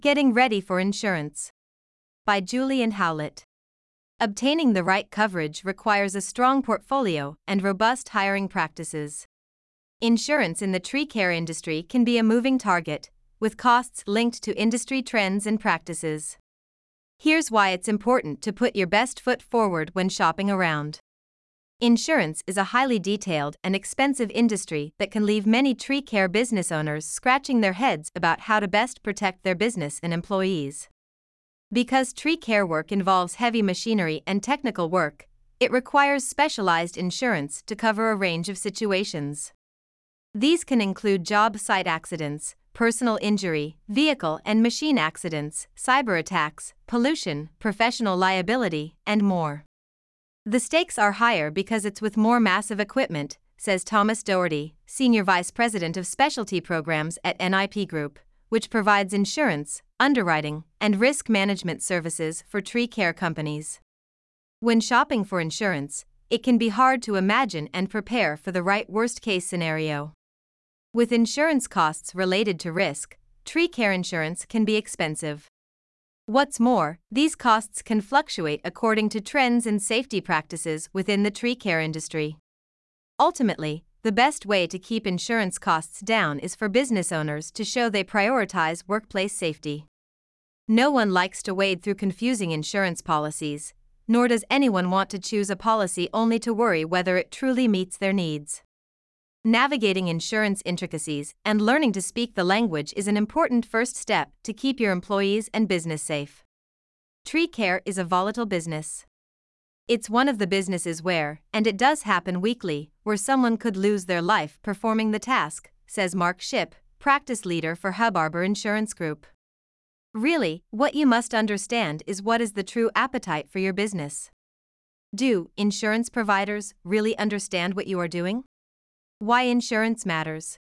Getting Ready for Insurance by Julian Howlett. Obtaining the right coverage requires a strong portfolio and robust hiring practices. Insurance in the tree care industry can be a moving target, with costs linked to industry trends and practices. Here's why it's important to put your best foot forward when shopping around. Insurance is a highly detailed and expensive industry that can leave many tree care business owners scratching their heads about how to best protect their business and employees. Because tree care work involves heavy machinery and technical work, it requires specialized insurance to cover a range of situations. These can include job site accidents, personal injury, vehicle and machine accidents, cyber attacks, pollution, professional liability, and more. The stakes are higher because it's with more massive equipment, says Thomas Doherty, Senior Vice President of Specialty Programs at NIP Group, which provides insurance, underwriting, and risk management services for tree care companies. When shopping for insurance, it can be hard to imagine and prepare for the right worst-case scenario. With insurance costs related to risk, tree care insurance can be expensive. What's more, these costs can fluctuate according to trends and safety practices within the tree care industry. Ultimately, the best way to keep insurance costs down is for business owners to show they prioritize workplace safety. No one likes to wade through confusing insurance policies, nor does anyone want to choose a policy only to worry whether it truly meets their needs. Navigating insurance intricacies and learning to speak the language is an important first step to keep your employees and business safe. Tree care is a volatile business. It's one of the businesses where, and it does happen weekly, where someone could lose their life performing the task, says Mark Shipp, practice leader for Hubarbor Insurance Group. Really, what you must understand is what is the true appetite for your business. Do insurance providers really understand what you are doing? Why insurance matters.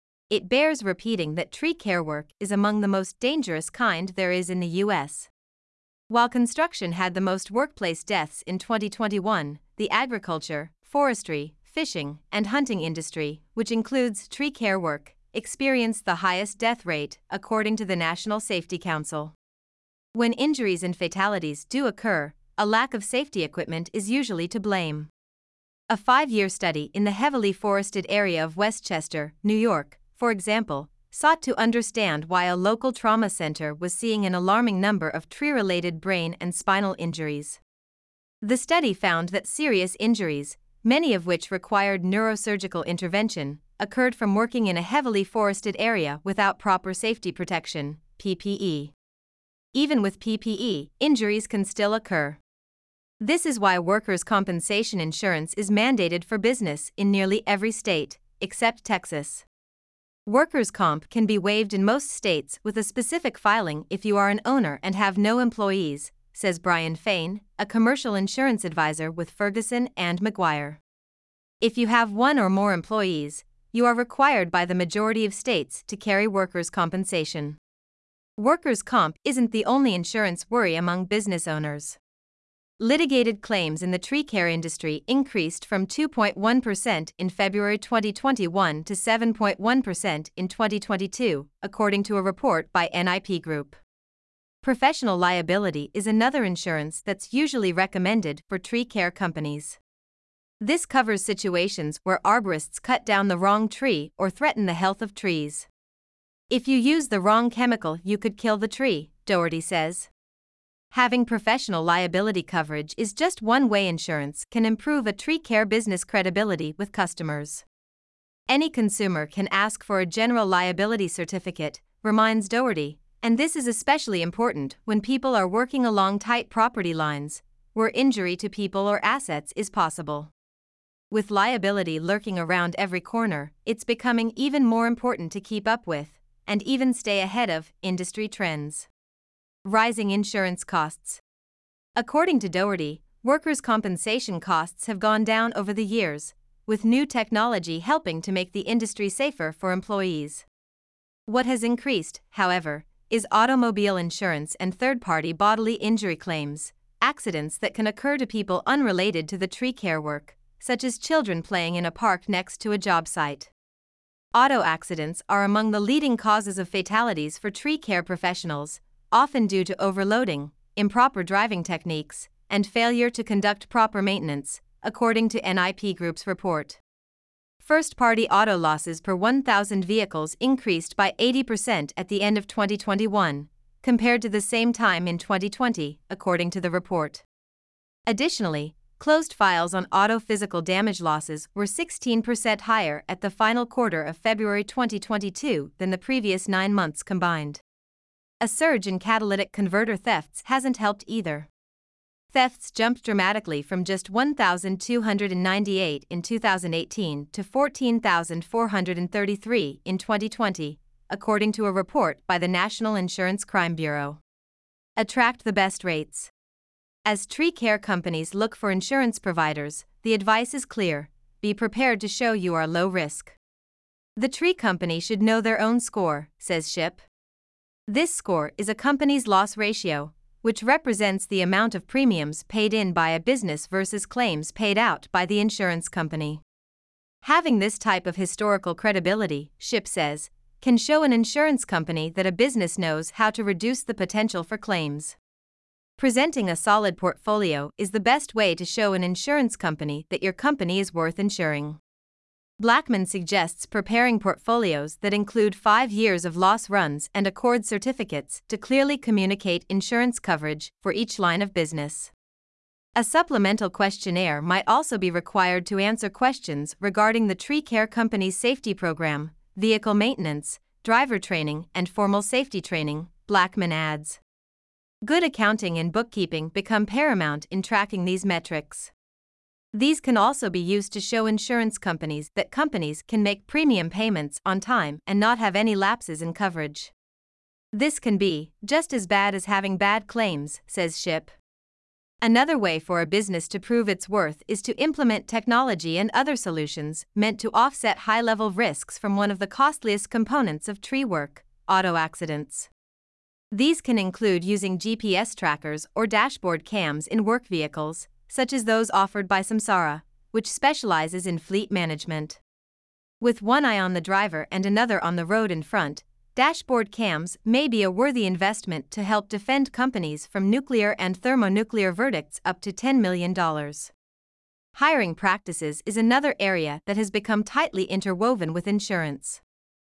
It bears repeating that tree care work is among the most dangerous kind there is in the U.S. While construction had the most workplace deaths in 2021, the agriculture, forestry, fishing, and hunting industry, which includes tree care work, experienced the highest death rate, according to the National Safety Council. When injuries and fatalities do occur, a lack of safety equipment is usually to blame. A 5-year study in the heavily forested area of Westchester, New York, for example, sought to understand why a local trauma center was seeing an alarming number of tree-related brain and spinal injuries. The study found that serious injuries, many of which required neurosurgical intervention, occurred from working in a heavily forested area without proper safety protection, PPE. Even with PPE, injuries can still occur. This is why workers' compensation insurance is mandated for business in nearly every state, except Texas. Workers' comp can be waived in most states with a specific filing if you are an owner and have no employees, says Brian Fain, a commercial insurance advisor with Ferguson and McGuire. If you have one or more employees, you are required by the majority of states to carry workers' compensation. Workers' comp isn't the only insurance worry among business owners. Litigated claims in the tree care industry increased from 2.1% in February 2021 to 7.1% in 2022, according to a report by NIP Group. Professional liability is another insurance that's usually recommended for tree care companies. This covers situations where arborists cut down the wrong tree or threaten the health of trees. If you use the wrong chemical, you could kill the tree, Doherty says. Having professional liability coverage is just one way insurance can improve a tree care business credibility with customers. Any consumer can ask for a general liability certificate, reminds Doherty, and this is especially important when people are working along tight property lines, where injury to people or assets is possible. With liability lurking around every corner, it's becoming even more important to keep up with, and even stay ahead of, industry trends. Rising insurance costs. According to Doherty, workers' compensation costs have gone down over the years, with new technology helping to make the industry safer for employees. What has increased, however, is automobile insurance and third-party bodily injury claims, accidents that can occur to people unrelated to the tree care work, such as children playing in a park next to a job site. Auto accidents are among the leading causes of fatalities for tree care professionals, often due to overloading, improper driving techniques, and failure to conduct proper maintenance, according to NIP Group's report. First-party auto losses per 1,000 vehicles increased by 80% at the end of 2021, compared to the same time in 2020, according to the report. Additionally, closed files on auto physical damage losses were 16% higher at the final quarter of February 2022 than the previous 9 months combined. A surge in catalytic converter thefts hasn't helped either. Thefts jumped dramatically from just 1,298 in 2018 to 14,433 in 2020, according to a report by the National Insurance Crime Bureau. Attract the best rates. As tree care companies look for insurance providers, the advice is clear: be prepared to show you are low risk. The tree company should know their own score, says SHIP. This score is a company's loss ratio, which represents the amount of premiums paid in by a business versus claims paid out by the insurance company. Having this type of historical credibility, SHIP says, can show an insurance company that a business knows how to reduce the potential for claims. Presenting a solid portfolio is the best way to show an insurance company that your company is worth insuring. Blackman suggests preparing portfolios that include 5 years of loss runs and ACORD certificates to clearly communicate insurance coverage for each line of business. A supplemental questionnaire might also be required to answer questions regarding the tree care company's safety program, vehicle maintenance, driver training, and formal safety training, Blackman adds. Good accounting and bookkeeping become paramount in tracking these metrics. These can also be used to show insurance companies that companies can make premium payments on time and not have any lapses in coverage. This can be just as bad as having bad claims, says SHIP. Another way for a business to prove its worth is to implement technology and other solutions meant to offset high-level risks from one of the costliest components of tree work, auto accidents. These can include using GPS trackers or dashboard cams in work vehicles, such as those offered by Samsara, which specializes in fleet management. With one eye on the driver and another on the road in front, dashboard cams may be a worthy investment to help defend companies from nuclear and thermonuclear verdicts up to $10 million. Hiring practices is another area that has become tightly interwoven with insurance.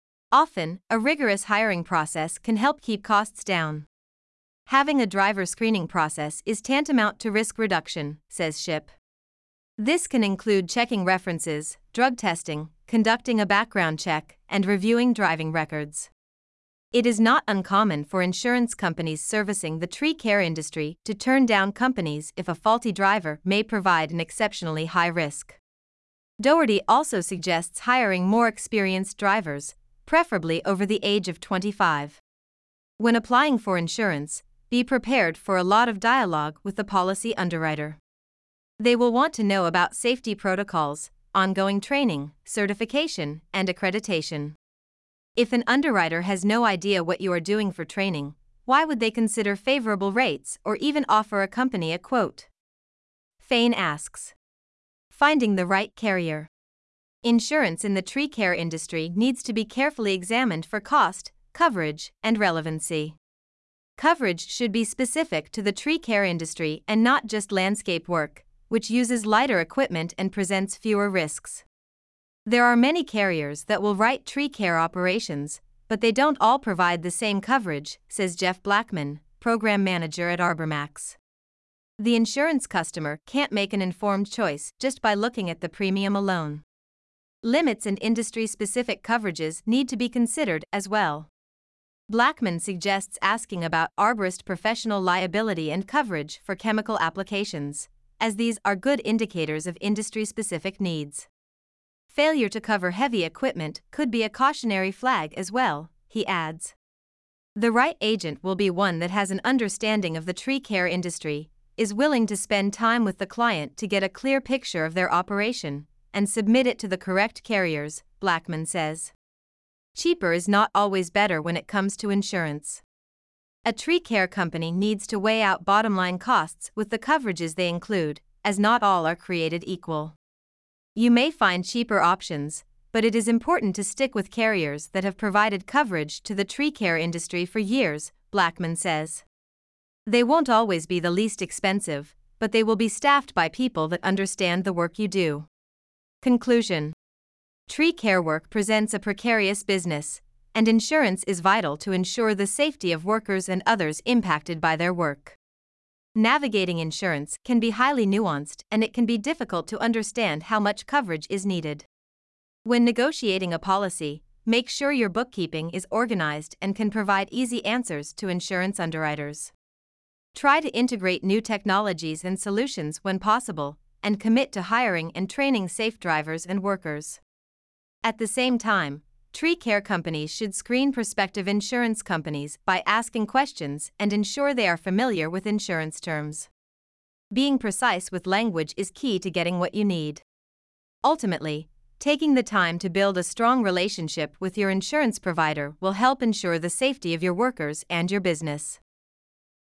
Often, a rigorous hiring process can help keep costs down. Having a driver screening process is tantamount to risk reduction, says SHIP. This can include checking references, drug testing, conducting a background check, and reviewing driving records. It is not uncommon for insurance companies servicing the tree care industry to turn down companies if a faulty driver may provide an exceptionally high risk. Doherty also suggests hiring more experienced drivers, preferably over the age of 25. When applying for insurance, be prepared for a lot of dialogue with the policy underwriter. They will want to know about safety protocols, ongoing training, certification, and accreditation. If an underwriter has no idea what you are doing for training, why would they consider favorable rates or even offer a company a quote? Fain asks. Finding the right carrier. Insurance in the tree care industry needs to be carefully examined for cost, coverage, and relevancy. Coverage should be specific to the tree care industry and not just landscape work, which uses lighter equipment and presents fewer risks. There are many carriers that will write tree care operations, but they don't all provide the same coverage, says Jeff Blackman, program manager at ArborMax. The insurance customer can't make an informed choice just by looking at the premium alone. Limits and industry-specific coverages need to be considered as well. Blackman suggests asking about arborist professional liability and coverage for chemical applications, as these are good indicators of industry-specific needs. Failure to cover heavy equipment could be a cautionary flag as well, he adds. The right agent will be one that has an understanding of the tree care industry, is willing to spend time with the client to get a clear picture of their operation, and submit it to the correct carriers, Blackman says. Cheaper is not always better when it comes to insurance. A tree care company needs to weigh out bottom-line costs with the coverages they include, as not all are created equal. You may find cheaper options, but it is important to stick with carriers that have provided coverage to the tree care industry for years, Blackman says. They won't always be the least expensive, but they will be staffed by people that understand the work you do. Conclusion. Tree care work presents a precarious business, and insurance is vital to ensure the safety of workers and others impacted by their work. Navigating insurance can be highly nuanced, and it can be difficult to understand how much coverage is needed. When negotiating a policy, make sure your bookkeeping is organized and can provide easy answers to insurance underwriters. Try to integrate new technologies and solutions when possible, and commit to hiring and training safe drivers and workers. At the same time, tree care companies should screen prospective insurance companies by asking questions and ensure they are familiar with insurance terms. Being precise with language is key to getting what you need. Ultimately, taking the time to build a strong relationship with your insurance provider will help ensure the safety of your workers and your business.